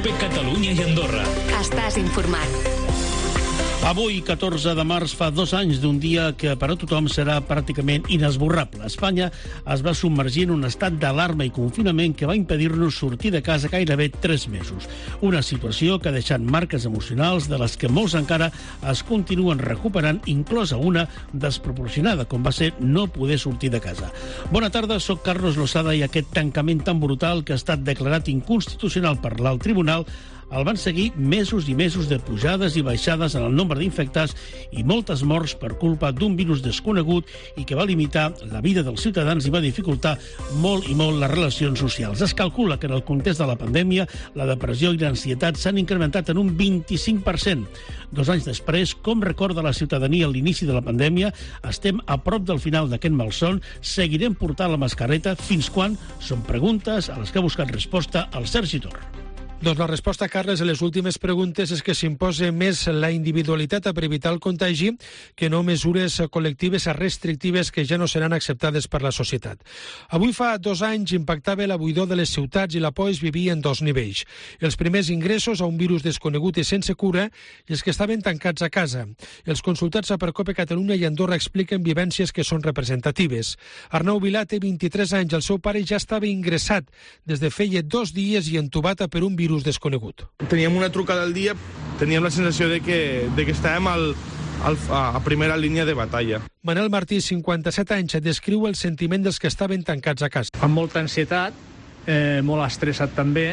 COPE Catalunya i Andorra. Estàs informat. Avui, 14 de març, fa 2 anys d'un dia que per a tothom serà pràcticament inesborrable. Espanya es va submergir en un estat d'alarma i confinament que va impedir-nos sortir de casa gairebé 3 mesos. Una situació que ha deixat marques emocionals de les que molts encara es continuen recuperant, inclosa una desproporcionada, com va ser no poder sortir de casa. Bona tarda, soc Carlos Losada i aquest tancament tan brutal que ha estat declarat inconstitucional per l'alt tribunal el van seguir mesos i mesos de pujades i baixades en el nombre d'infectats i moltes morts per culpa d'un virus desconegut i que va limitar la vida dels ciutadans i va dificultar molt i molt les relacions socials. Es calcula que en el context de la pandèmia la depressió i l'ansietat s'han incrementat en un 25%. 2 anys després, com recorda la ciutadania a l'inici de la pandèmia, estem a prop del final d'aquest malson, seguirem portant la mascareta fins quan? Són preguntes a les que ha buscat resposta el Sergi Tor. Doncs la resposta, Carles, a les últimes preguntes és que s'imposa més la individualitat per evitar el contagi que no mesures col·lectives restrictives que ja no seran acceptades per la societat. Avui fa 2 anys impactava la buidor de les ciutats i la por es vivia en 2 nivells. Els primers ingressos a un virus desconegut i sense cura i els que estaven tancats a casa. Els consultats per COPE Catalunya i Andorra expliquen vivències que són representatives. Arnau Vilà té 23 anys, el seu pare ja estava ingressat des de feia 2 dies i entubat per un virus desconegut. Teníem una trucada al dia, teníem la sensació de que estàvem a primera línia de batalla. Manel Martí, 57 anys, descriu el sentiment dels que estaven tancats a casa. Amb molta ansietat, molt estressat també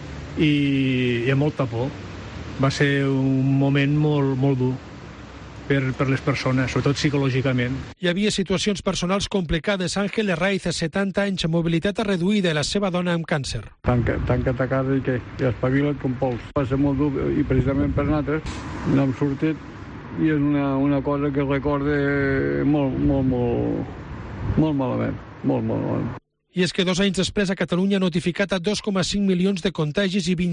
i amb molta por. Va ser un moment molt dur per les persones, sobretot psicològicament. Hi havia situacions personals complicades. Àngel Herraiz, 70 anys, mobilitat reduïda i la seva dona amb càncer. Tanca't a casa i què? I espavila't com pols. Va ser molt dur i precisament per nosaltres no hem sortit i és una cosa que recorde molt malament. Molt malament. I és que 2 anys després a Catalunya ha notificat a 2,5 milions de contagis i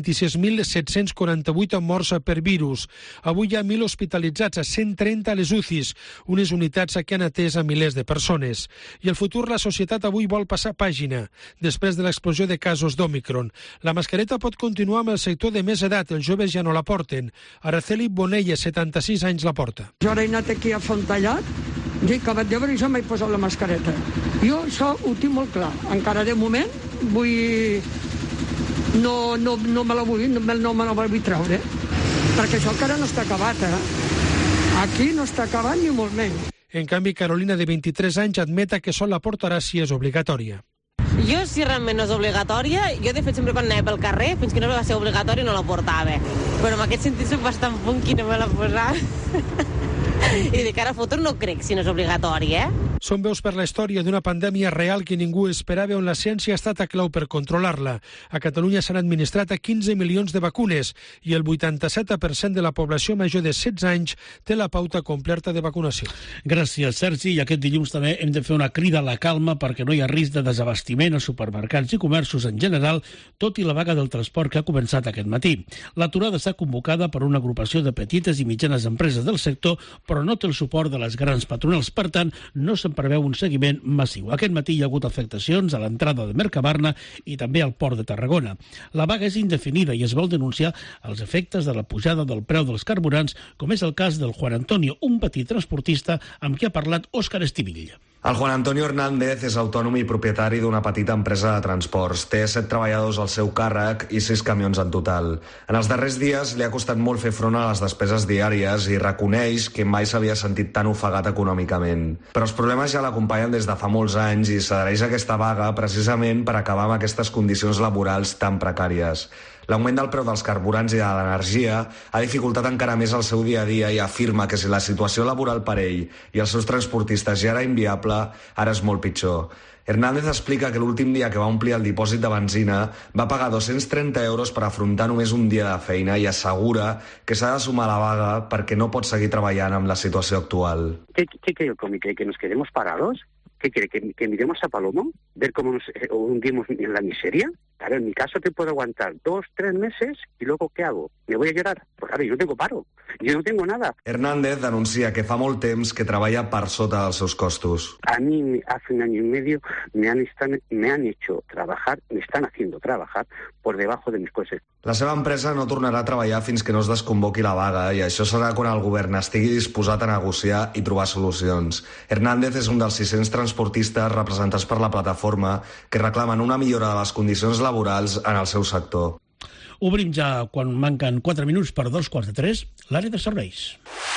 26.748 morts per virus. Avui hi ha 1.000 hospitalitzats, a 130 a les UCIs, unes unitats que han atès a milers de persones. I el futur, la societat avui vol passar pàgina, després de l'explosió de casos d'Òmicron. La mascareta pot continuar amb el sector de més edat, els joves ja no la porten. Araceli Bonella, 76 anys, la porta. Jo ara he anat aquí a Fontallat, i acabat de veure, jo m'he posat la mascareta. Jo això ho tinc molt clar. Encara de moment no me la vull treure, perquè això encara no està acabat, Aquí no està acabat ni molt menys. En canvi, Carolina, de 23 anys, admeta que sol la portarà si és obligatòria. Jo, si realment no és obligatòria, jo de fet sempre quan anava pel carrer, fins que no va ser obligatòria no la portava. Però en aquest sentit soc bastant funky, no me la posava. I de cara a futur no crec si no és obligatori, Són veus per la història d'una pandèmia real que ningú esperava, on la ciència ha estat a clau per controlar-la. A Catalunya s'han administrat 15 milions de vacunes i el 87% de la població major de 16 anys té la pauta completa de vacunació. Gràcies, Sergi. I aquest dilluns també hem de fer una crida a la calma perquè no hi ha risc de desabastiment a supermercats i comerços en general, tot i la vaga del transport que ha començat aquest matí. L'aturada està convocada per una agrupació de petites i mitjanes empreses del sector, però no té el suport de les grans patronals. Per tant, no se'n preveu un seguiment massiu. Aquest matí hi ha hagut afectacions a l'entrada de Mercabarna i també al port de Tarragona. La vaga és indefinida i es vol denunciar els efectes de la pujada del preu dels carburants, com és el cas del Juan Antonio, un petit transportista amb qui ha parlat Òscar Estivill. El Juan Antonio Hernández és autònom i propietari d'una petita empresa de transports. Té 7 treballadors al seu càrrec i 6 camions en total. En els darrers dies li ha costat molt fer front a les despeses diàries i reconeix que mai s'havia sentit tan ofegat econòmicament. Però els problemes ja l'acompanyen des de fa molts anys i s'adhereix a aquesta vaga precisament per acabar amb aquestes condicions laborals tan precàries. L'augment del preu dels carburants i de l'energia ha dificultat encara més el seu dia a dia i afirma que si la situació laboral per ell i els seus transportistes ja era inviable, ara és molt pitjor. Hernández explica que l'últim dia que va omplir el dipòsit de benzina va pagar 230 euros per afrontar només un dia de feina i assegura que s'ha de sumar a la vaga perquè no pot seguir treballant amb la situació actual. ¿Qué quiere el comité? ¿Que nos quedemos parados? ¿Qué quiere? ¿Que miremos a Palomo? ¿Ver cómo nos hundimos en la miseria? Claro, en mi caso te puedo aguantar 2, 3 meses y luego ¿qué hago? ¿Me voy a llorar? Pues claro, yo no tengo paro, yo no tengo nada. Hernández denuncia que fa molt temps que treballa per sota dels seus costos. A mí hace 1 año y medio me han hecho trabajar, me están haciendo trabajar por debajo de mis costes. La seva empresa no tornarà a treballar fins que no es desconvoqui la vaga i això serà quan el govern estigui disposat a negociar i trobar solucions. Hernández és un dels 600 transportistes representats per la plataforma que reclamen una millora de les condicions laborals en el seu sector. Obrim ja, quan manquen 4 minuts per 2:45, l'àrea de serveis.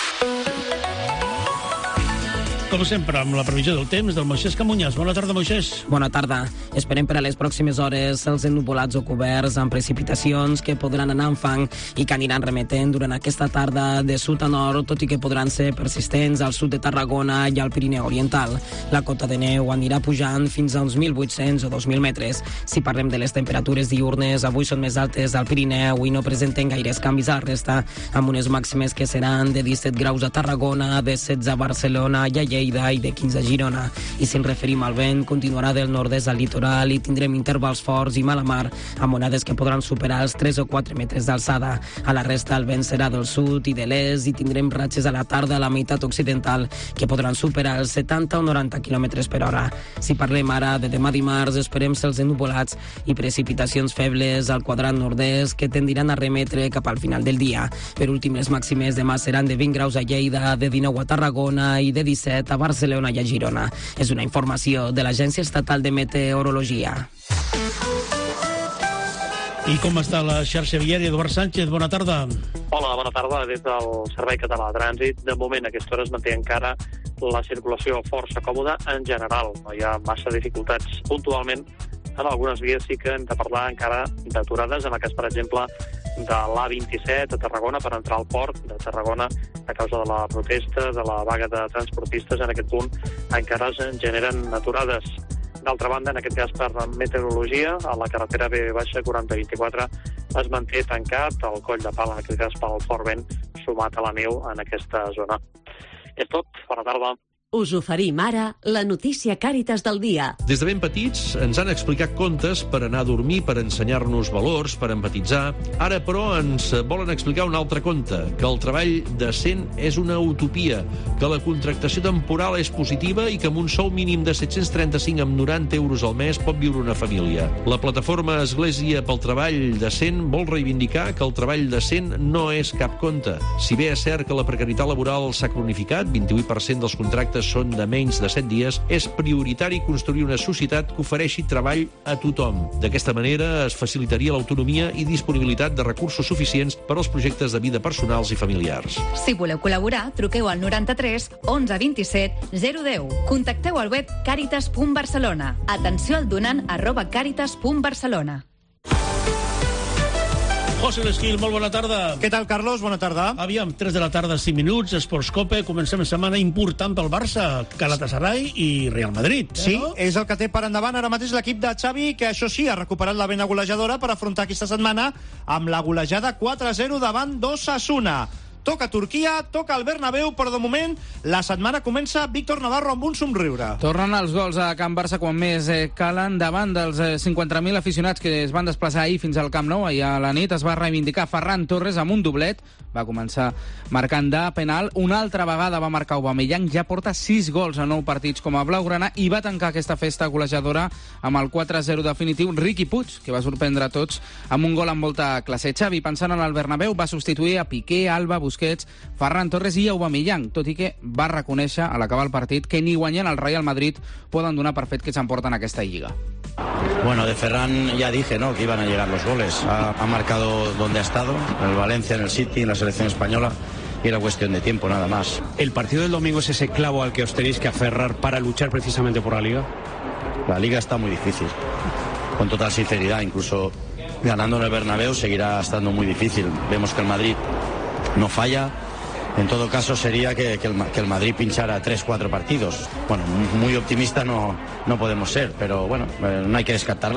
Com sempre, amb la previsió del temps del Moisés Camuñas. Bona tarda, Moisés. Bona tarda. Esperem per a les pròximes hores cels ennuvolats o coberts amb precipitacions que podran anar en fang i que aniran remetent durant aquesta tarda de sud a nord, tot i que podran ser persistents al sud de Tarragona i al Pirineu Oriental. La cota de neu anirà pujant fins a uns 1.800 o 2.000 metres. Si parlem de les temperatures diurnes, avui són més altes al Pirineu i no presenten gaires canvis a la resta, amb unes màximes que seran de 17 graus a Tarragona, de 16 a Barcelona i a Lleida i de 15 a Girona. I si ens referim al vent, continuarà del nord-est al litoral i tindrem intervals forts i mala mar, amb onades que podran superar els 3 o 4 metres d'alçada. A la resta el vent serà del sud i de l'est i tindrem ratxes a la tarda a la meitat occidental que podran superar els 70 o 90 km per hora. Si parlem ara de demà dimarts, esperem cels ennuvolats i precipitacions febles al quadrant nord-est que tendiran a remetre cap al final del dia. Per últim, les màximes demà seran de 20 graus a Lleida, de 19 a Tarragona i de 17 a Barcelona i a Girona. És una informació de l'Agència Estatal de Meteorologia. I com està la xarxa viària? Eduard Sánchez, bona tarda. Hola, bona tarda. Des del Servei Català de Trànsit, de moment a aquesta hora es manté encara la circulació força còmoda en general. No hi ha massa dificultats puntualment. En algunes vies sí que hem de parlar encara d'aturades, en el cas, per exemple, de l'A27 a Tarragona per entrar al port de Tarragona a causa de la protesta, de la vaga de transportistes. En aquest punt encara es generen aturades. D'altra banda, en aquest cas per meteorologia, a la carretera B-4024 es manté tancat el coll de pal, en aquest cas pel fort vent, sumat a la neu en aquesta zona. És tot, bona tarda. Us oferim ara la notícia Càritas del dia. Des de ben petits ens han explicat contes per anar a dormir, per ensenyar-nos valors, per empatitzar. Ara, però, ens volen explicar un altre conte, que el treball decent és una utopia, que la contractació temporal és positiva i que amb un sou mínim de 735 amb 90 euros al mes pot viure una família. La plataforma Església pel Treball Decent vol reivindicar que el treball decent no és cap conte. Si bé és cert que la precarietat laboral s'ha cronificat, 28% dels contractes són de menys de 7 dies, és prioritari construir una societat que ofereixi treball a tothom. D'aquesta manera es facilitaria l'autonomia i disponibilitat de recursos suficients per als projectes de vida personals i familiars. Si voleu col·laborar, truqueu al 93 11 27 010. Contacteu al web caritas.barcelona. Atenció al donant @caritas.barcelona. José Lesquil, molt bona tarda. Què tal, Carlos? Bona tarda. Aviam, 3 de la tarda, 5 minuts, Esports Cope, comencem una setmana important pel Barça, Galatasaray i Real Madrid. Sí, és el que té per endavant ara mateix l'equip de Xavi, que això sí, ha recuperat la vena golejadora per afrontar aquesta setmana amb la golejada 4-0 davant d'Osasuna. Toca Turquia, toca el Bernabéu, però de moment la setmana comença Víctor Navarro amb un somriure. Tornen els gols a Can Barça quan més calen davant dels 50.000 aficionats que es van desplaçar ahir fins al Camp Nou. Ahir a la nit es va reivindicar Ferran Torres amb un doblet. Va començar marcant de penal. Una altra vegada va marcar Aubameyang. Ja porta 6 gols a 9 partits com a blaugrana i va tancar aquesta festa golejadora amb el 4-0 definitiu Riqui Puig, que va sorprendre a tots amb un gol amb molta classe. Xavi, pensant en el Bernabéu, va substituir a Piqué, Alba, Busquets, Ferran Torres i Aubameyang, tot i que va reconèixer a l'acabar el partit que ni guanyant el Real Madrid poden donar per fet que s'emporten aquesta lliga. Bueno, de Ferran ya dije, ¿no?, que iban a llegar los goles. Ha marcado donde ha estado, en el Valencia, en el City, en la selección española, y era cuestión de tiempo, nada más. ¿El partido del domingo es ese clavo al que os tenéis que aferrar para luchar precisamente por la Liga? La Liga está muy difícil, con total sinceridad. Incluso ganando en el Bernabéu seguirá estando muy difícil. Vemos que el Madrid no falla. En todo caso sería que el Madrid pinchara 3-4 partidos. Bueno, muy optimista no podemos ser, pero bueno, no hay que descartarla.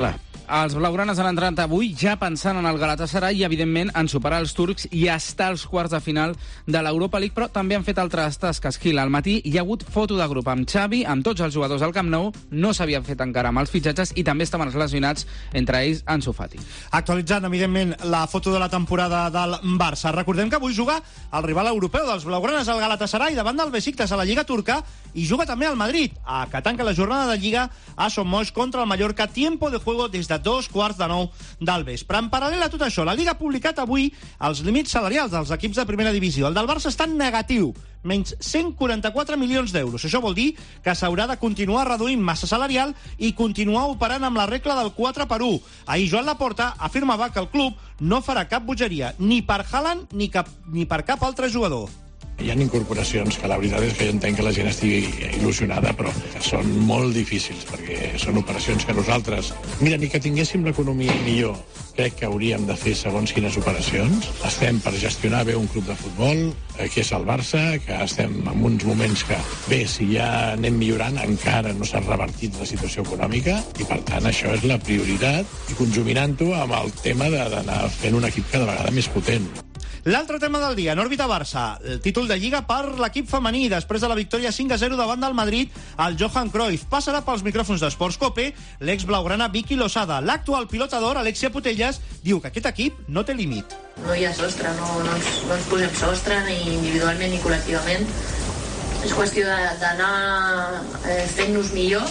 Els blaugranes han entrat avui ja pensant en el Galatasaray i, evidentment, en superar els turcs i estar als quarts de final de l'Europa League, però també han fet altres tasques. Gil, al matí hi ha hagut foto de grup amb Xavi, amb tots els jugadors del Camp Nou, no s'havien fet encara amb els fitxatges i també estaven relacionats, entre ells, Ansu Fati. Actualitzant, evidentment, la foto de la temporada del Barça. Recordem que avui juga el rival europeu dels blaugranes, el Galatasaray, davant del Besiktas a la Lliga Turca, i juga també al Madrid, que tanca la jornada de Lliga a Son Moix contra el Mallorca. Tiempo de juego des de 8:45 del vespre. En paral·lel a tot això, la Lliga ha publicat avui els límits salarials dels equips de primera divisió. El del Barça està en negatiu, menys 144 milions d'euros. Això vol dir que s'haurà de continuar reduint massa salarial i continuar operant amb la regla del 4x1. Ahir Joan Laporta afirmava que el club no farà cap bogeria ni per Haaland ni per cap altre jugador. Hi ha incorporacions que la veritat és que jo entenc que la gent estigui il·lusionada, però que són molt difícils, perquè són operacions que nosaltres... Mira, ni que tinguéssim l'economia millor, crec que hauríem de fer segons quines operacions. Estem per gestionar bé un club de futbol, que és el Barça, que estem en uns moments que, bé, si ja anem millorant, encara no s'ha revertit la situació econòmica, i per tant això és la prioritat, i conjuminant-ho amb el tema d'anar fent un equip cada vegada més potent. L'altre tema del dia, en òrbita Barça, el títol de Lliga per l'equip femení. Després de la victòria 5-0 davant del Madrid, el Johan Cruyff passarà pels micròfons d'Esports Cope l'ex-blaugrana Vicky Losada. L'actual pilota d'or, Alexia Putellas, diu que aquest equip no té límit. No hi ha sostre, no ens posem sostre, ni individualment ni col·lectivament. És qüestió d'anar fent-nos millor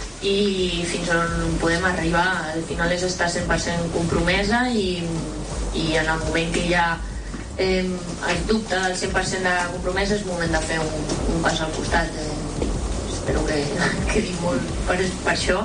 i fins on podem arribar. Al final és estar 100% compromesa i en el moment que ja es dubta del 100% de compromesa és moment de fer un pas al costat. Espero que quedi molt per això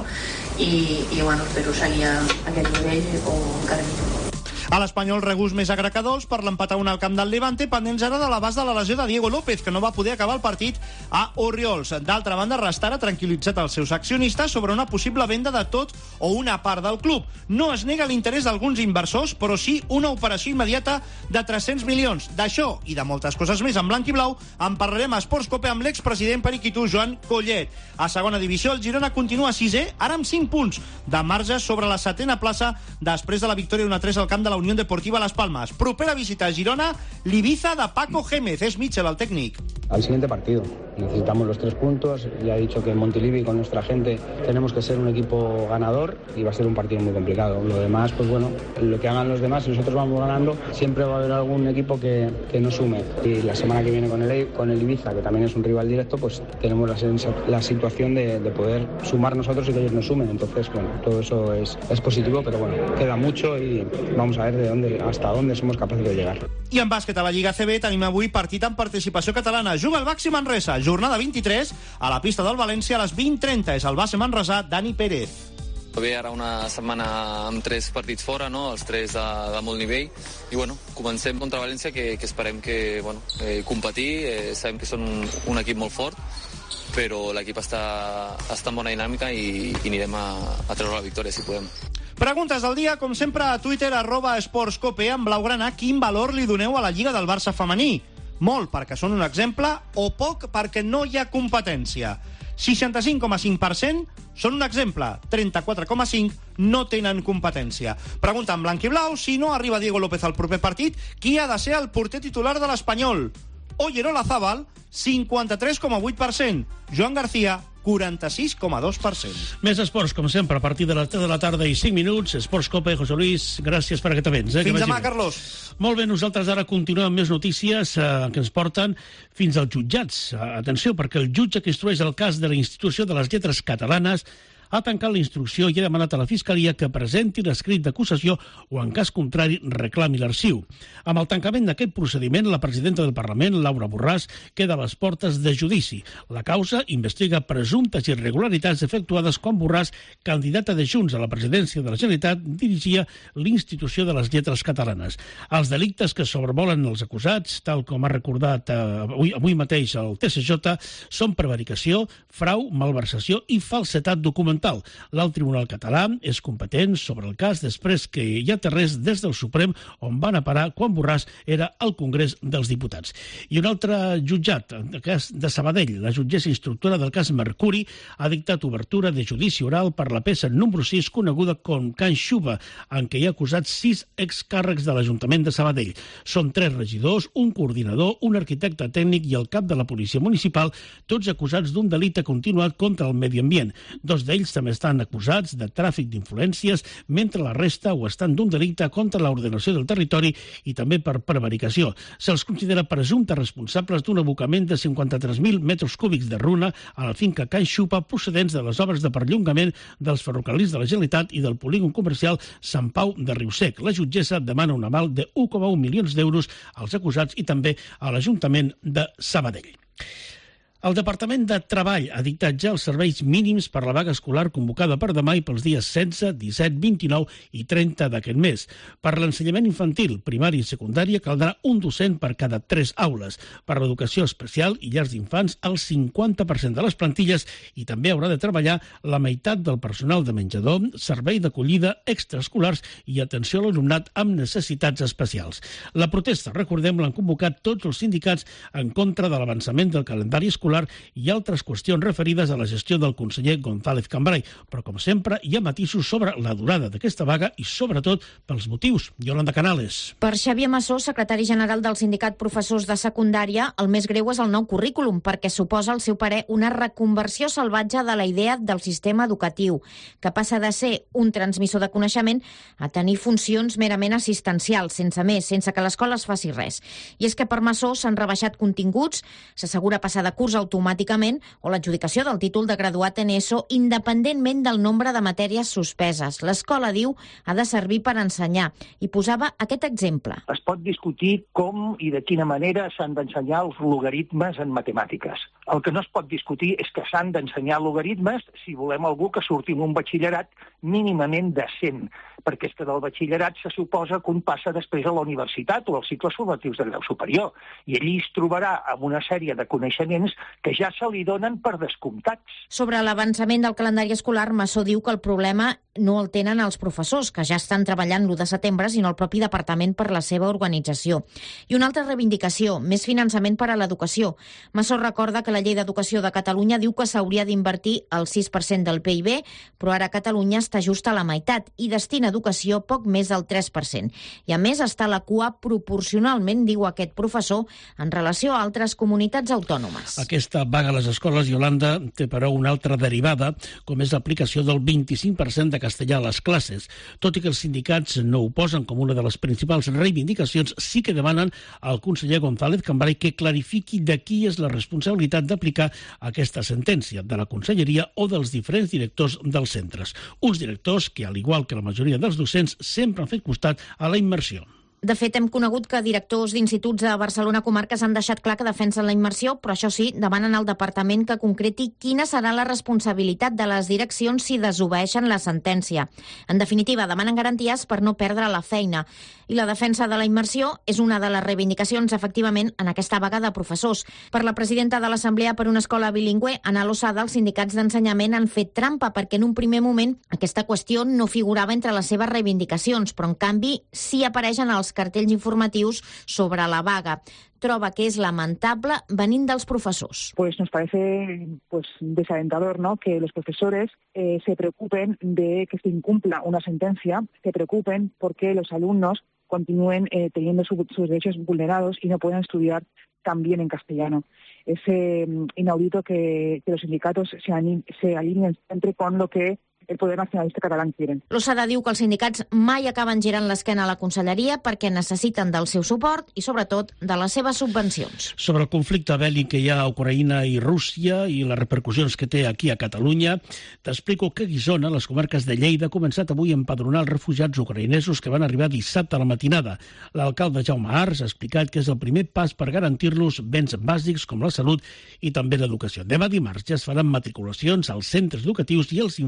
i bueno, espero seguir a aquest nivell o encara millor. A l'Espanyol, regust més agre que dolç per l'empatar un al camp del Levante, pendents ara de l'abast de la lesió de Diego López, que no va poder acabar el partit a Oriols. D'altra banda, Rastar ha tranquil·litzat els seus accionistes sobre una possible venda de tot o una part del club. No es nega l'interès d'alguns inversors, però sí una operació immediata de 300 milions. D'això i de moltes coses més en blanc i blau en parlarem a Esports Cope amb l'expresident periquitú Joan Collet. A segona divisió, el Girona continua 6è, ara amb 5 punts de marge sobre la 7ª plaça després de la victòria 1-3 al camp de la Unión Deportiva Las Palmas. Propera visita a Girona, l'Ibiza de Paco Gémez. Es Mitchell, el técnico. Al siguiente partido. Necesitamos los 3 puntos. Ya he dicho que en Montilivi, con nuestra gente, tenemos que ser un equipo ganador y va a ser un partido muy complicado. Lo demás, pues bueno, lo que hagan los demás, si nosotros vamos ganando, siempre va a haber algún equipo que no sume. Y la semana que viene con el Ibiza, que también es un rival directo, pues tenemos la situación de poder sumar nosotros y que ellos nos sumen. Entonces, bueno, todo eso es positivo, pero bueno, queda mucho y vamos a ver hasta dónde somos capaces de llegar. I en bàsquet a la Lliga CB tenim avui partit amb participació catalana. Juga el Baxi Manresa, jornada 23, a la pista del València a les 20:30. És el base manresà Dani Pérez. Ve ara una setmana amb 3 partits fora, no? Els 3 de molt nivell, i bueno, comencem contra València, que esperem que competir, sabem que són un equip molt fort, però l'equip està en bona dinàmica i anirem a treure la victòria si podem. Preguntes del dia, com sempre, a Twitter, @esportscope, en blaugrana. Quin valor li doneu a la Lliga del Barça femení? Molt perquè són un exemple o poc perquè no hi ha competència? 65,5% són un exemple, 34,5% no tenen competència. Pregunta en blanc i blau, si no arriba Diego López al proper partit, qui ha de ser el porter titular de l'Espanyol? Oyer Olazábal, 53,8%. Joan García, 46,2%. Més esports, com sempre, a partir de les 3 de la tarda i 5 minuts. Esports Cope, José Luis, gràcies per aquest avent. Fins demà, Carlos. Molt bé, nosaltres ara continuem amb més notícies que ens porten fins als jutjats. Atenció, perquè el jutge que instrueix el cas de la Institució de les Lletres Catalanes ha tancat la instrucció i ha demanat a la Fiscalia que presenti l'escrit d'acusació o, en cas contrari, reclami l'arxiu. Amb el tancament d'aquest procediment, la presidenta del Parlament, Laura Borràs, queda a les portes de judici. La causa investiga presumptes irregularitats efectuades quan Borràs, candidata de Junts a la presidència de la Generalitat, dirigia l'Institució de les Lletres Catalanes. Els delictes que sobrevolen els acusats, tal com ha recordat avui mateix el TSJ, són prevaricació, frau, malversació i falsetat documental. documental. L'alt tribunal català és competent sobre el cas després que hi ha terrers des del Suprem on van a parar quan Borràs era al Congrés dels Diputats. I un altre jutjat, el cas de Sabadell, la jutgessa instructora del cas Mercuri ha dictat obertura de judici oral per la peça número 6 coneguda com Can Xuba, en què hi ha acusats 6 excàrrecs de l'Ajuntament de Sabadell. Són 3 regidors, un coordinador, un arquitecte tècnic i el cap de la policia municipal, tots acusats d'un delicte continuat contra el medi ambient. 2 d'ells també estan acusats de tràfic d'influències, mentre la resta ho estan d'un delicte contra l'ordenació del territori i també per prevaricació. Se'ls considera presumptes responsables d'un abocament de 53.000 metres cúbics de runa a la finca Can Xupa procedents de les obres de perllongament dels ferrocarrils de la Generalitat i del polígon comercial Sant Pau de Riusec. La jutgessa demana un aval de 1,1 milions d'euros als acusats i també a l'Ajuntament de Sabadell. El Departament de Treball ha dictat ja els serveis mínims per la vaga escolar convocada per demà i pels dies 16, 17, 29 i 30 d'aquest mes. Per l'ensenyament infantil, primari i secundària caldrà un docent per cada 3 aules. Per l'educació especial i llars d'infants, el 50% de les plantilles i també haurà de treballar la meitat del personal de menjador, servei d'acollida, extraescolars i atenció a l'alumnat amb necessitats especials. La protesta, recordem, l'han convocat tots els sindicats en contra de l'avançament del calendari escolar i altres qüestions referides a la gestió del conseller González Cambray. Però, com sempre, hi ha matisos sobre la durada d'aquesta vaga i, sobretot, pels motius. Yolanda Canales. Per Xavier Massó, secretari general del Sindicat Professors de Secundària, el més greu és el nou currículum, perquè suposa, al seu parer, una reconversió salvatge de la idea del sistema educatiu, que passa de ser un transmissor de coneixement a tenir funcions merament assistencials, sense més, sense que l'escola es faci res. I és que per Massó s'han rebaixat continguts, s'assegura passar de curs automàticament o l'adjudicació del títol de graduat en ESO independentment del nombre de matèries suspeses. L'escola, diu, ha de servir per ensenyar i posava aquest exemple. Es pot discutir com i de quina manera s'han d'ensenyar els logaritmes en matemàtiques. El que no es pot discutir és que s'han d'ensenyar logaritmes si volem algú que surti amb un batxillerat mínimament decent, perquè és que del batxillerat se suposa que un passa després a la universitat o als cicles formatius de grau superior, i allí es trobarà amb una sèrie de coneixements que ja se li donen per descomptats. Sobre l'avançament del calendari escolar, Massó diu que el problema no el tenen els professors, que ja estan treballant l'1 de setembre, sinó el propi departament per la seva organització. I una altra reivindicació, més finançament per a l'educació. Massó recorda que la Llei d'Educació de Catalunya diu que s'hauria d'invertir el 6% del PIB, però ara Catalunya està just a la meitat i destina a educació poc més del 3%. I a més està a la cua proporcionalment, diu aquest professor, en relació a altres comunitats autònomes. Aquesta vaga a les escoles, Yolanda, té però una altra derivada, com és l'aplicació del 25% de castellà a les classes. Tot i que els sindicats no ho posen com una de les principals reivindicacions, sí que demanen al conseller González Cambray que clarifiqui de qui és la responsabilitat d'aplicar aquesta sentència, de la conselleria o dels diferents directors dels centres. Uns directors que, al igual que la majoria dels docents, sempre han fet costat a la immersió. De fet, hem conegut que directors d'instituts a Barcelona Comarques han deixat clar que defensen la immersió, però això sí, demanen al departament que concreti quina serà la responsabilitat de les direccions si desobeeixen la sentència. En definitiva, demanen garanties per no perdre la feina. I la defensa de la immersió és una de les reivindicacions, efectivament, en aquesta vaga de professors. Per la presidenta de l'Assemblea per una escola bilingüe, Ana Losada, els sindicats d'ensenyament han fet trampa perquè en un primer moment aquesta qüestió no figurava entre les seves reivindicacions, però en canvi sí apareixen els cartells informatius sobre la vaga. Troba que es lamentable venint dels profesors. Pues nos parece desalentador, ¿no?, que los profesores se preocupen de que se incumpla una sentencia, se preocupen porque los alumnos continúen teniendo sus derechos vulnerados y no puedan estudiar también en castellano. Es inaudito que los sindicatos se alineen siempre con lo que el poder nacionalista català quieren. Losada diu que els sindicats mai acaben girant l'esquena a la conselleria perquè necessiten del seu suport i, sobretot, de les seves subvencions. Sobre el conflicte bèl·lic que hi ha a Ucraïna i Rússia i les repercussions que té aquí a Catalunya, t'explico que Guissona, les comarques de Lleida, ha començat avui a empadronar els refugiats ucraïnesos que van arribar dissabte a la matinada. L'alcalde Jaume Ars ha explicat que és el primer pas per garantir-los béns bàsics com la salut i també l'educació. Demà dimarts ja es faran matriculacions als centres educatius i els infants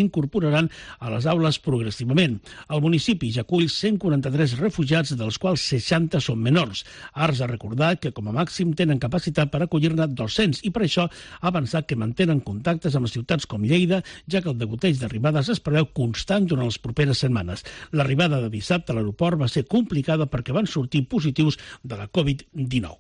s'incorporaran a les aules progressivament. El municipi ja acull 143 refugiats, dels quals 60 són menors. Arts ha recordat que com a màxim tenen capacitat per acollir-ne 200 i per això ha avançat que mantenen contactes amb ciutats com Lleida, ja que el degoteig d'arribades es preveu constant durant les properes setmanes. L'arribada de dissabte a l'aeroport va ser complicada perquè van sortir positius de la Covid-19.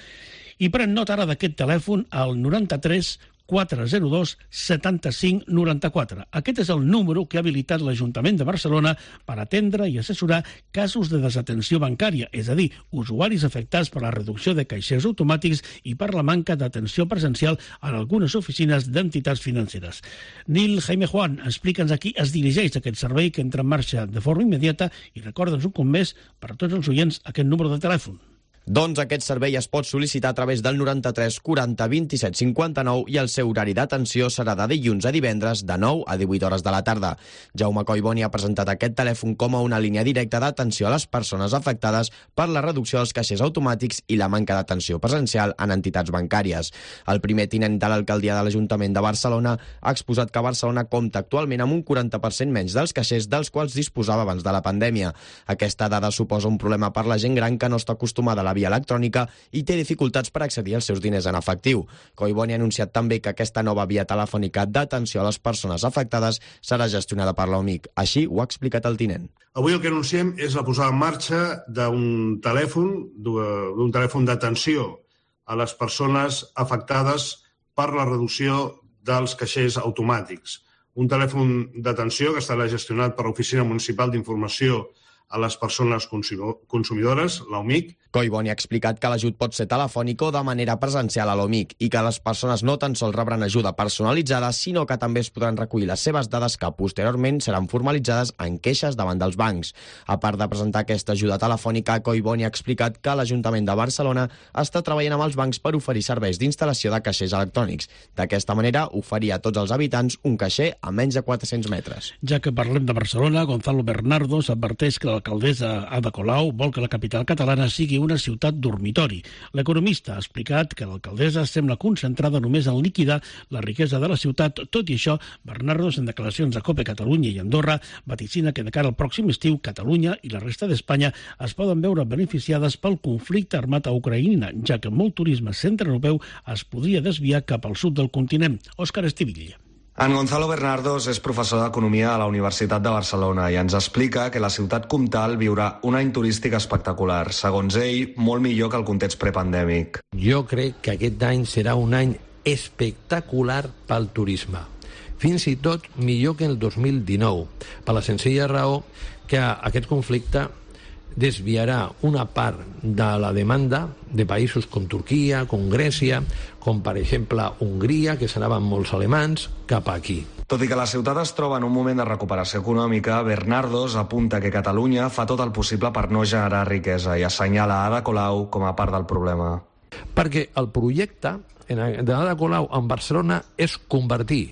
I pren nota ara d'aquest telèfon al 93 402 75 94. Aquest és el número que ha habilitat l'Ajuntament de Barcelona per atendre i assessorar casos de desatenció bancària, és a dir, usuaris afectats per la reducció de caixers automàtics i per la manca d'atenció presencial en algunes oficines d'entitats financeres. Nil Jaime Juan, explica'ns a qui es dirigeix aquest servei que entra en marxa de forma immediata i recorda'ns un cop més per a tots els oients aquest número de telèfon. Doncs aquest servei es pot sol·licitar a través del 93 40 27 59 i el seu horari d'atenció serà de dilluns a divendres de 9 a 18 hores de la tarda. Jaume Collboni ha presentat aquest telèfon com a una línia directa d'atenció a les persones afectades per la reducció dels caixers automàtics i la manca d'atenció presencial en entitats bancàries. El primer tinent de l'alcaldia de l'Ajuntament de Barcelona ha exposat que Barcelona compta actualment amb un 40% menys dels caixers dels quals disposava abans de la pandèmia. Aquesta dada suposa un problema per la gent gran que no està acostumada a la via electrònica i té dificultats per accedir als seus diners en efectiu. Collboni ha anunciat també que aquesta nova via telefònica d'atenció a les persones afectades serà gestionada per l'OMIC. Així ho ha explicat el tinent. Avui el que anunciem és la posada en marxa d'un telèfon d'atenció a les persones afectades per la reducció dels caixers automàtics. Un telèfon d'atenció que estarà gestionat per l'Oficina Municipal d'Informació a les persones consumidores, l'OMIC. Collboni ha explicat que l'ajut pot ser telefònic o de manera presencial a l'OMIC i que les persones no tan sols rebran ajuda personalitzada, sinó que també es podran recollir les seves dades que posteriorment seran formalitzades en queixes davant dels bancs. A part de presentar aquesta ajuda telefònica, Collboni ha explicat que l'Ajuntament de Barcelona està treballant amb els bancs per oferir serveis d'instal·lació de caixers electrònics. D'aquesta manera, oferir a tots els habitants un caixer a menys de 400 metres. Ja que parlem de Barcelona, Gonzalo Bernardo s'adverteix que l'alcaldessa Ada Colau vol que la capital catalana sigui una ciutat dormitori. L'economista ha explicat que l'alcaldessa sembla concentrada només en liquidar la riquesa de la ciutat. Tot i això, Bernardo, en declaracions a COPE Catalunya i Andorra, vaticina que de cara al pròxim estiu, Catalunya i la resta d'Espanya es poden veure beneficiades pel conflicte armat a Ucraïna, ja que molt turisme centreeuropeu es podria desviar cap al sud del continent. Òscar Estivilla. En Gonzalo Bernardos és professor d'Economia a la Universitat de Barcelona i ens explica que la ciutat comtal viurà un any turístic espectacular. Segons ell, molt millor que el context prepandèmic. Jo crec que aquest any serà un any espectacular pel turisme. Fins i tot millor que el 2019, per la senzilla raó que aquest conflicte desviarà una part de la demanda de països com Turquia, com Grècia, com per exemple Hongria, que s'anaven molts alemans, cap aquí. Tot i que la ciutat es troba en un moment de recuperació econòmica, Bernardos apunta que Catalunya fa tot el possible per no generar riquesa i assenyala Ada Colau com a part del problema. Perquè el projecte de Ada Colau en Barcelona és convertir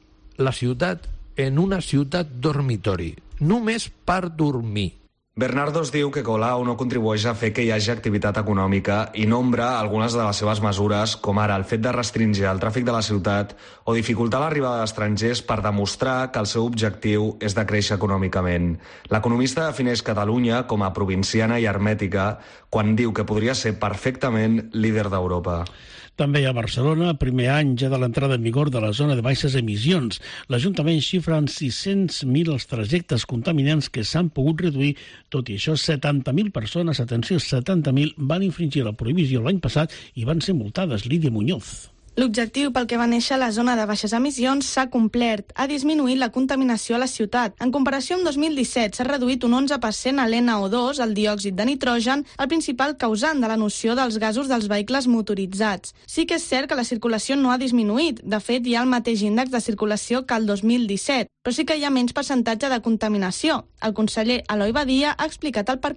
la ciutat en una ciutat dormitori, només per dormir. Bernardos diu que Colau no contribueix a fer que hi hagi activitat econòmica i nombra algunes de les seves mesures, com ara el fet de restringir el tràfic de la ciutat o dificultar l'arribada d'estrangers per demostrar que el seu objectiu és de créixer econòmicament. L'economista defineix Catalunya com a provinciana i hermètica quan diu que podria ser perfectament líder d'Europa. També a Barcelona, primer any ja de l'entrada en vigor de la zona de baixes emissions. L'Ajuntament xifra en 600.000 els trajectes contaminants que s'han pogut reduir. Tot i això, 70.000 persones, atenció, 70.000, van infringir la prohibició l'any passat i van ser multades. Lídia Muñoz. L'objectiu pel que va néixer la zona de baixes emissions s'ha complert. Ha disminuït la contaminació a la ciutat. En comparació amb 2017 s'ha reduït un 11% a l'NO2, el diòxid de nitrogen, el principal causant de l'emissió dels gasos dels vehicles motoritzats. Sí que és cert que la circulació no ha disminuït. De fet, hi ha el mateix índex de circulació que el 2017, però sí que hi ha menys percentatge de contaminació. El conseller Eloi Badia ha explicat el perquè.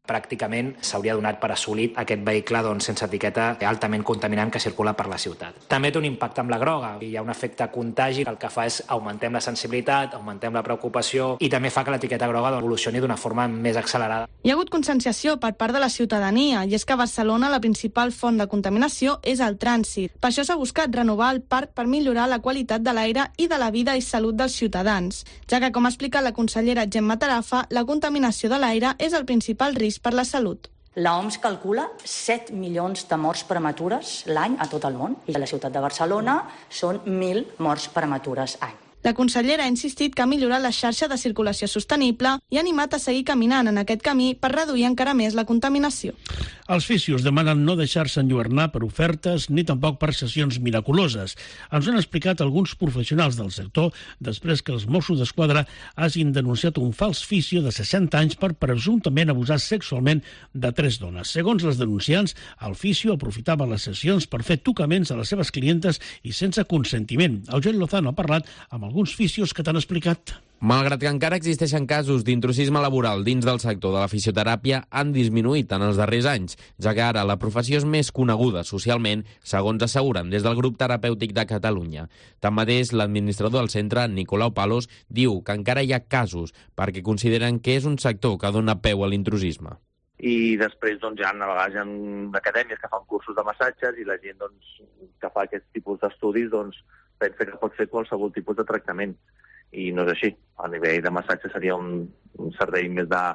Pràcticament s'hauria donat per assolit aquest vehicle sense etiqueta altament contaminant que circula per la ciutat. També té un impacte amb la groga. Hi ha un efecte contagi que el que fa és augmentem la sensibilitat, augmentem la preocupació i també fa que l'etiqueta groga evolucioni d'una forma més accelerada. Hi ha hagut conscienciació per part de la ciutadania i és que a Barcelona la principal font de contaminació és el trànsit. Per això s'ha buscat renovar el parc per millorar la qualitat de l'aire i de la vida i salut dels ciutadans, ja que, com ha explicat la consellera Gemma Tarafa, la contaminació de l'aire és el principal risc per la salut. L'OMS calcula 7 milions de morts prematures l'any a tot el món i a la ciutat de Barcelona són 1.000 morts prematures any. La consellera ha insistit que ha millorat la xarxa de circulació sostenible i ha animat a seguir caminant en aquest camí per reduir encara més la contaminació. Els fisios demanen no deixar-se enlluernar per ofertes ni tampoc per sessions miraculoses. Ens han explicat alguns professionals del sector després que els Mossos d'Esquadra hagin denunciat un fals fisio de 60 anys per presumptament abusar sexualment de 3 dones. Segons les denunciants, el fisio aprofitava les sessions per fer tocaments a les seves clientes i sense consentiment. Eugeni Lozano ha parlat amb alguns fisios que t'han explicat. Malgrat que encara existeixen casos d'intrusisme laboral dins del sector de la fisioteràpia, han disminuït en els darrers anys, ja que ara la professió és més coneguda socialment, segons asseguren des del grup terapèutic de Catalunya. Tanmateix, l'administrador del centre, Nicolau Palos, diu que encara hi ha casos perquè consideren que és un sector que dona peu a l'intrusisme. I després a vegades hi ha acadèmies que fan cursos de massatges i la gent que fa aquest tipus d'estudis pensa que pot fer qualsevol tipus de tractament. I no és així. A nivell de massatge seria un servei més de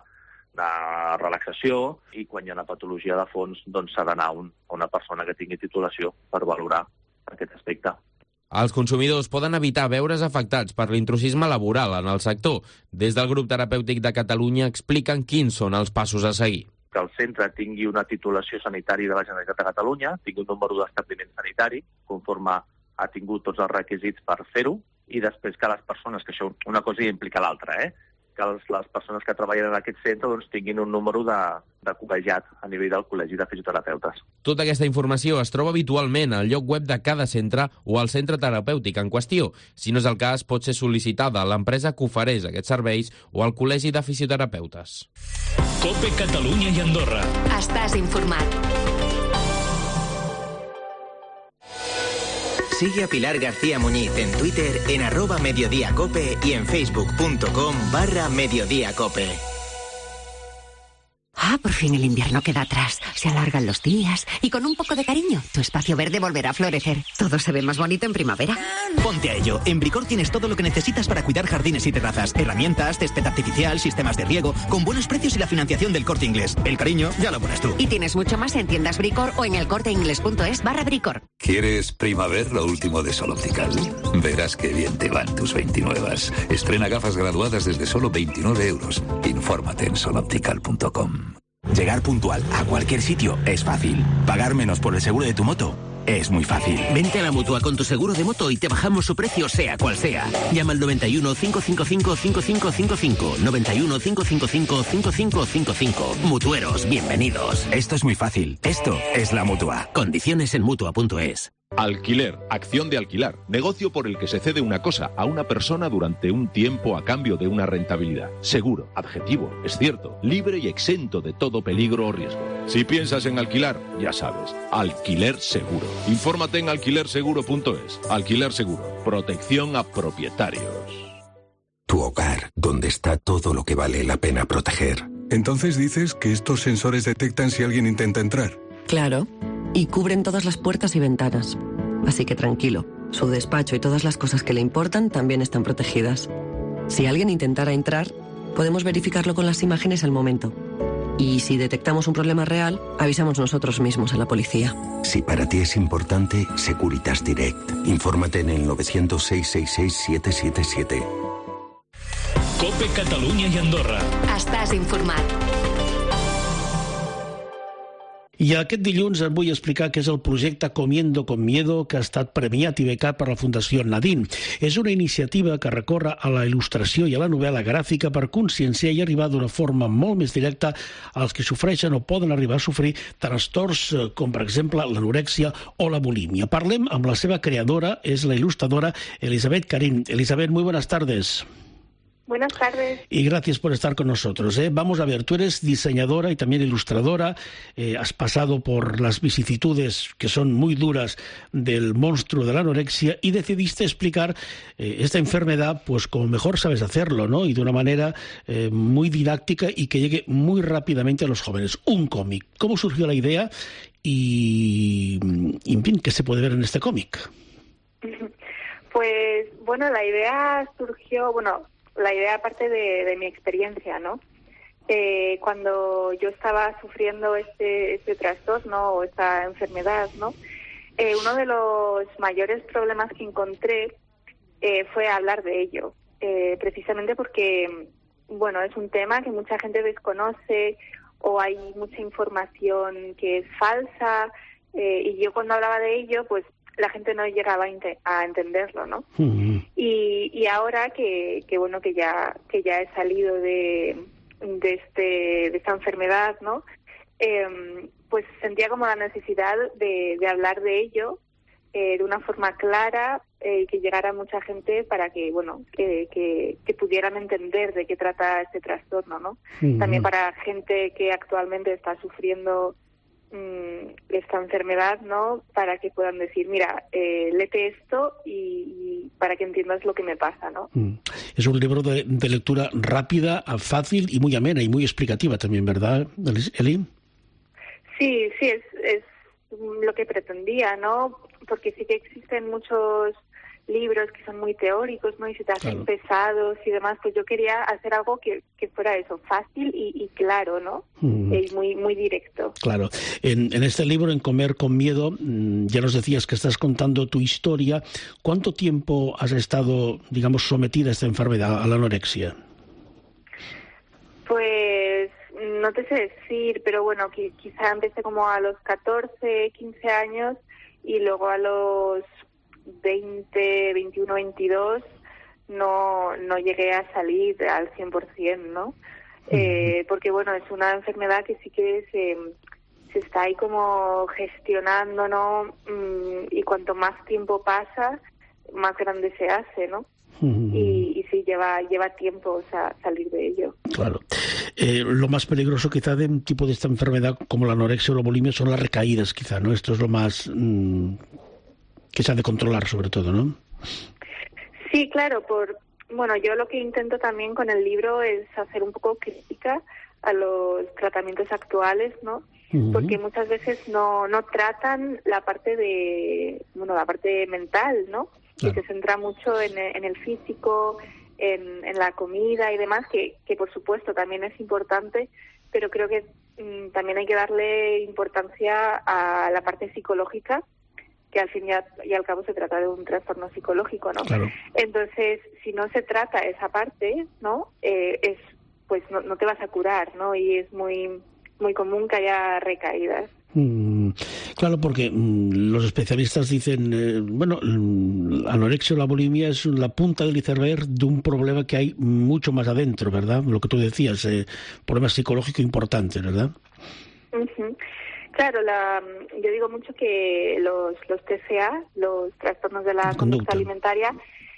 relaxació i quan hi ha una patologia de fons s'ha d'anar a una persona que tingui titulació per valorar aquest aspecte. Els consumidors poden evitar veure's afectats per l'intrusisme laboral en el sector. Des del grup terapèutic de Catalunya expliquen quins són els passos a seguir. Que el centre tingui una titulació sanitària de la Generalitat de Catalunya, tingui un número d'establiment sanitari, conforme ha tingut tots els requisits per fer-ho, i després que les persones, que això una cosa implica l'altra, que les persones que treballen en aquest centre tinguin un número de col·legiat a nivell del Col·legi de Fisioterapeutes. Tota aquesta informació es troba habitualment al lloc web de cada centre o al centre terapèutic en qüestió. Si no és el cas, pot ser sol·licitada a l'empresa que ofereix aquests serveis o al Col·legi de Fisioterapeutes. COPE Catalunya i Andorra. Estàs informat. Sigue a Pilar García Muñiz en Twitter en @mediodíacope y en facebook.com/mediodíacope. Ah, por fin el invierno queda atrás. Se alargan los días y con un poco de cariño, tu espacio verde volverá a florecer. Todo se ve más bonito en primavera. Ponte a ello. En Bricor tienes todo lo que necesitas para cuidar jardines y terrazas. Herramientas, césped artificial, sistemas de riego, con buenos precios y la financiación del Corte Inglés. El cariño ya lo pones tú. Y tienes mucho más en tiendas Bricor o en elcorteingles.es/Bricor. ¿Quieres Primaver, lo último de Sol Optical? Verás qué bien te van tus 29. Estrena gafas graduadas desde solo 29 euros. Infórmate en soloptical.com. Llegar puntual a cualquier sitio es fácil. Pagar menos por el seguro de tu moto es muy fácil. Vente a la Mutua con tu seguro de moto y te bajamos su precio sea cual sea. Llama al 91 555 5555. 91 555 5555. Mutueros, bienvenidos. Esto es muy fácil. Esto es la Mutua. Condiciones en Mutua.es. Alquiler, acción de alquilar, negocio por el que se cede una cosa a una persona durante un tiempo a cambio de una rentabilidad. Seguro, adjetivo, es cierto, libre y exento de todo peligro o riesgo. Si piensas en alquilar, ya sabes, Alquiler Seguro. Infórmate en alquilerseguro.es. Alquiler Seguro, protección a propietarios. Tu hogar, donde está todo lo que vale la pena proteger. Entonces dices que estos sensores detectan si alguien intenta entrar. Claro. Y cubren todas las puertas y ventanas. Así que tranquilo, su despacho y todas las cosas que le importan también están protegidas. Si alguien intentara entrar, podemos verificarlo con las imágenes al momento. Y si detectamos un problema real, avisamos nosotros mismos a la policía. Si para ti es importante, Securitas Direct. Infórmate en el 900-666-777. COPE Catalunya i Andorra. Estàs informat. I aquest dilluns et vull explicar què és el projecte Comiendo con Miedo, que ha estat premiat i becat per la Fundació Nadine. És una iniciativa que recorre a la il·lustració i a la novel·la gràfica per conscienciar i arribar d'una forma molt més directa als que sofreixen o poden arribar a sofrir trastorns com, per exemple, l'anorèxia o la bulímia. Parlem amb la seva creadora, és la il·lustradora Elisabet Karim. Elisabet, muy buenas tardes. Buenas tardes. Y gracias por estar con nosotros. Vamos a ver, tú eres diseñadora y también ilustradora, has pasado por las vicisitudes que son muy duras del monstruo de la anorexia y decidiste explicar esta enfermedad pues como mejor sabes hacerlo, ¿no? Y de una manera muy didáctica y que llegue muy rápidamente a los jóvenes. Un cómic. ¿Cómo surgió la idea y en fin, qué se puede ver en este cómic? Pues bueno, la idea surgió, la idea aparte de mi experiencia, ¿no? Cuando yo estaba sufriendo este trastorno o esta enfermedad, ¿no? Uno de los mayores problemas que encontré fue hablar de ello, precisamente porque, es un tema que mucha gente desconoce o hay mucha información que es falsa, y yo cuando hablaba de ello, pues la gente no llegaba a entenderlo, ¿no? Uh-huh. Y ahora que ya he salido de esta enfermedad, ¿no? Pues sentía como la necesidad de hablar de ello de una forma clara y que llegara a mucha gente para que pudieran entender de qué trata este trastorno, ¿no? Uh-huh. También para gente que actualmente está sufriendo esta enfermedad, ¿no? Para que puedan decir, mira, léete esto y para que entiendas lo que me pasa, ¿no? Es un libro de lectura rápida, fácil y muy amena y muy explicativa también, ¿verdad, Eli? Sí, es lo que pretendía, ¿no? Porque sí que existen muchos libros que son muy teóricos, ¿no? Y se te hacen pesados y demás, pues yo quería hacer algo que fuera eso, fácil y claro, ¿no? Y muy directo. Claro. En este libro, En comer con miedo, ya nos decías que estás contando tu historia. ¿Cuánto tiempo has estado, digamos, sometida a esta enfermedad, a la anorexia? Pues no te sé decir, pero quizá empecé como a los 14, 15 años y luego a los 20, 21, 22 no llegué a salir al 100%, ¿no? Porque es una enfermedad que sí que se está ahí como gestionando, ¿no? Y cuanto más tiempo pasa, más grande se hace, ¿no? Y sí, lleva tiempo salir de ello. Claro. Lo más peligroso quizá de un tipo de esta enfermedad como la anorexia o la bulimia son las recaídas, quizá, ¿no? Esto es lo más que se ha de controlar, sobre todo, ¿no? Sí, claro. Yo lo que intento también con el libro es hacer un poco crítica a los tratamientos actuales, ¿no? Uh-huh. Porque muchas veces no tratan la parte la parte mental, ¿no? Claro. Que se centra mucho en el físico, en la comida y demás, que por supuesto también es importante, pero creo que también hay que darle importancia a la parte psicológica, que al fin y al cabo se trata de un trastorno psicológico, ¿no? Claro. Entonces, si no se trata esa parte, ¿no? Pues no te vas a curar, ¿no? Y es muy muy común que haya recaídas. Claro, porque los especialistas dicen, la anorexia o la bulimia es la punta del iceberg de un problema que hay mucho más adentro, ¿verdad? Lo que tú decías, problema psicológico importante, ¿verdad? Uh-huh. Claro, yo digo mucho que los TCA, los trastornos de la conducta alimentaria,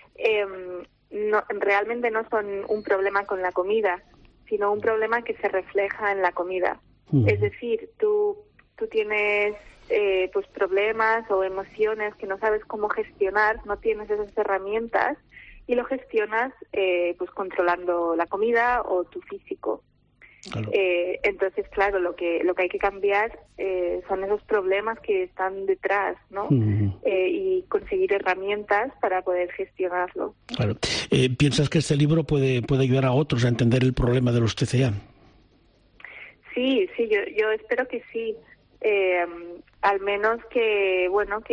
realmente no son un problema con la comida, sino un problema que se refleja en la comida. Es decir, tú tienes pues problemas o emociones que no sabes cómo gestionar, no tienes esas herramientas y lo gestionas pues controlando la comida o tu físico. Claro. Entonces, claro, lo que hay que cambiar son esos problemas que están detrás, ¿no? Y conseguir herramientas para poder gestionarlo. Claro. ¿Piensas que este libro puede ayudar a otros a entender el problema de los TCA? Sí, yo espero que sí. Al menos que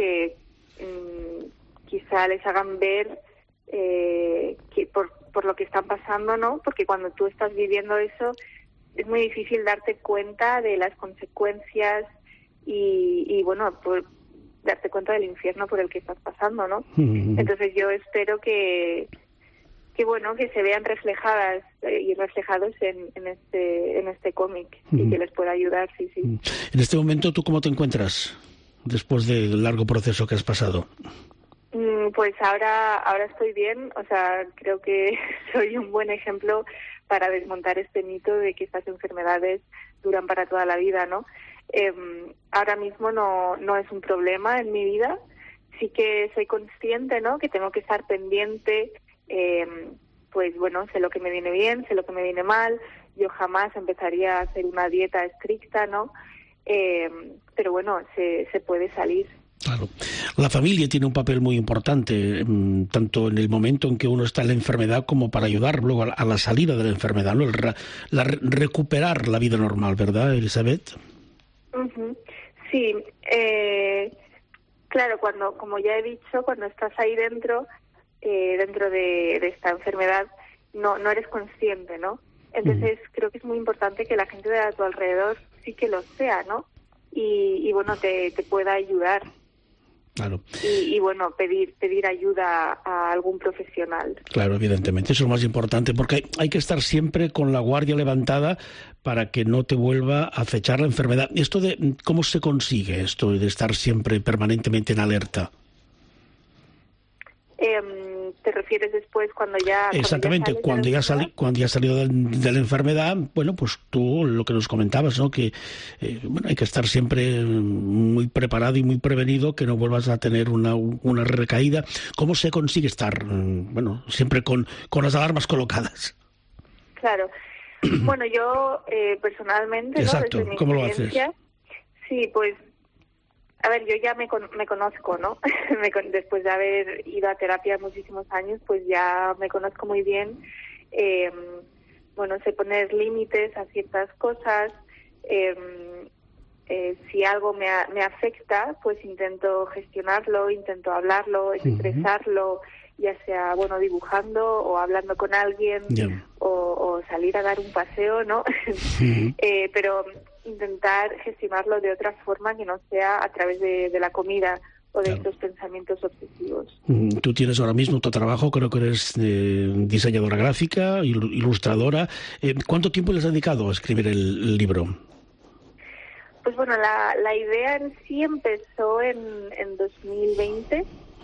quizá les hagan ver que por lo que están pasando, ¿no? Porque cuando tú estás viviendo eso, es muy difícil darte cuenta de las consecuencias y por darte cuenta del infierno por el que estás pasando, ¿no? Entonces yo espero que se vean reflejadas y reflejados en este cómic y que les pueda ayudar, sí. En este momento, ¿tú cómo te encuentras después del largo proceso que has pasado? Pues ahora estoy bien, o sea, creo que soy un buen ejemplo para desmontar este mito de que estas enfermedades duran para toda la vida, ¿no? Ahora mismo no es un problema en mi vida. Sí que soy consciente, ¿no?, que tengo que estar pendiente, pues bueno, sé lo que me viene bien, sé lo que me viene mal. Yo jamás empezaría a hacer una dieta estricta, ¿no? Pero bueno, se puede salir. Claro. La familia tiene un papel muy importante, tanto en el momento en que uno está en la enfermedad como para ayudar luego a la salida de la enfermedad, ¿no? Recuperar la vida normal, ¿verdad, Elisabet? Uh-huh. Sí, claro, como ya he dicho, cuando estás ahí dentro de esta enfermedad, no eres consciente, ¿no? Entonces creo que es muy importante que la gente de a tu alrededor sí que lo sea, ¿no? Y bueno, te pueda ayudar. Claro. Y bueno, pedir ayuda a algún profesional. Claro, evidentemente, eso es lo más importante, porque hay que estar siempre con la guardia levantada para que no te vuelva a acechar la enfermedad. ¿Esto de cómo se consigue esto de estar siempre permanentemente en alerta? ¿Te refieres después cuando ya... Exactamente, cuando ya has salido de la enfermedad, bueno, pues tú lo que nos comentabas, ¿no? Que hay que estar siempre muy preparado y muy prevenido, que no vuelvas a tener una recaída. ¿Cómo se consigue estar, siempre con las alarmas colocadas? Claro. Bueno, yo personalmente, exacto, ¿no? Desde mi ¿cómo lo haces? Sí, pues... A ver, yo ya me conozco, ¿no? Después de haber ido a terapia muchísimos años, pues ya me conozco muy bien. Sé poner límites a ciertas cosas. Si algo me afecta, pues intento gestionarlo, intento hablarlo, expresarlo, ya sea, dibujando o hablando con alguien, o salir a dar un paseo, ¿no? Pero intentar gestionarlo de otra forma que no sea a través de la comida o de estos pensamientos obsesivos. Tú tienes ahora mismo tu trabajo, creo que eres diseñadora gráfica, ilustradora. ¿Cuánto tiempo le has dedicado a escribir el libro? Pues bueno, la idea en sí empezó en 2020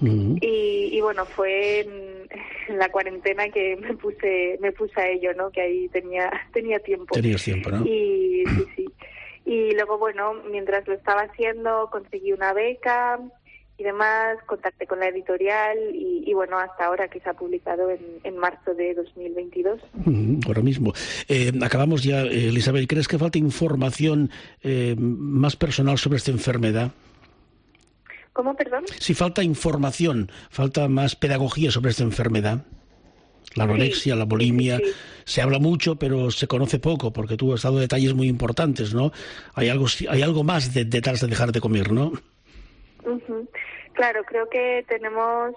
y bueno, fue en la cuarentena que me puse a ello, ¿no? Que ahí tenía tiempo. Tenías tiempo, ¿no? Y sí. Y luego, mientras lo estaba haciendo, conseguí una beca y demás, contacté con la editorial y hasta ahora, que se ha publicado en marzo de 2022. Ahora mismo. Acabamos ya, Elisabet. ¿Crees que falta información más personal sobre esta enfermedad? ¿Cómo, perdón? Si falta información, falta más pedagogía sobre esta enfermedad. La anorexia, la bulimia, sí. Se habla mucho, pero se conoce poco, porque tú has dado detalles muy importantes, ¿no? Hay algo más detrás de dejar de comer, ¿no? Uh-huh. Claro, creo que tenemos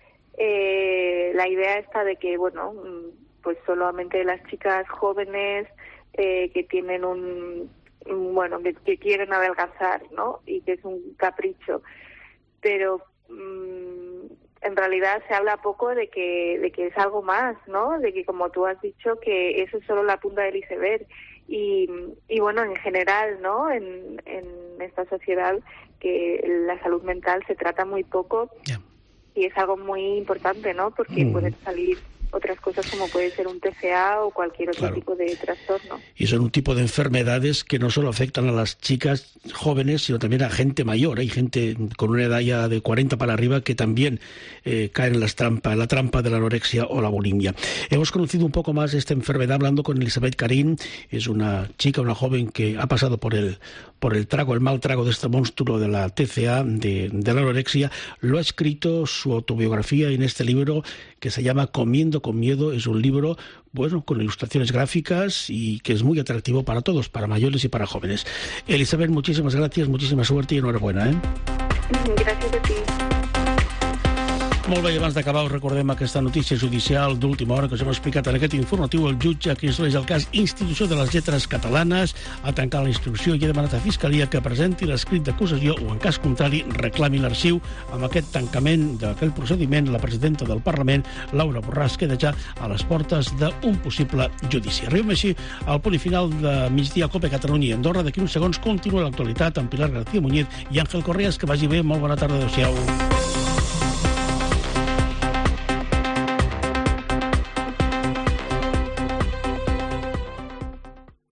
la idea esta de que, pues solamente las chicas jóvenes que tienen que quieren adelgazar, ¿no? Y que es un capricho. Pero en realidad se habla poco de que es algo más, ¿no? De que, como tú has dicho, que eso es solo la punta del iceberg. Y en general, ¿no? En esta sociedad, que la salud mental se trata muy poco, y es algo muy importante, ¿no? Porque pueden salir otras cosas como puede ser un TCA o cualquier otro tipo de trastorno. Y son un tipo de enfermedades que no solo afectan a las chicas jóvenes, sino también a gente mayor. Hay gente con una edad ya de 40 para arriba que también caen en la trampa de la anorexia o la bulimia. Hemos conocido un poco más esta enfermedad hablando con Elisabet Karim. Es una joven que ha pasado por el mal trago de este monstruo de la TCA, de la anorexia. Lo ha escrito su autobiografía en este libro que se llama Comiendo con Miedo. Es un libro, con ilustraciones gráficas y que es muy atractivo para todos, para mayores y para jóvenes. Elisabet, muchísimas gracias, muchísima suerte i enhorabona. Gràcies a ti. Molt bé, abans d'acabar us recordem aquesta notícia judicial d'última hora que us hem explicat en aquest informatiu. El jutge que instrueix el cas Institució de les Lletres Catalanes ha tancat la instrucció i ha demanat a Fiscalia que presenti l'escrit d'acusació o, en cas contrari, reclami l'arxiu. Amb aquest tancament d'aquell procediment, la presidenta del Parlament, Laura Borràs, queda ja a les portes d'un possible judici. Arribem així al punt final de Migdia Cope Catalunya i Andorra. D'aquí uns segons continua l'actualitat amb Pilar García Muñiz i Àngel Correas. Que vagi bé, molt bona tarda, adéu-siau.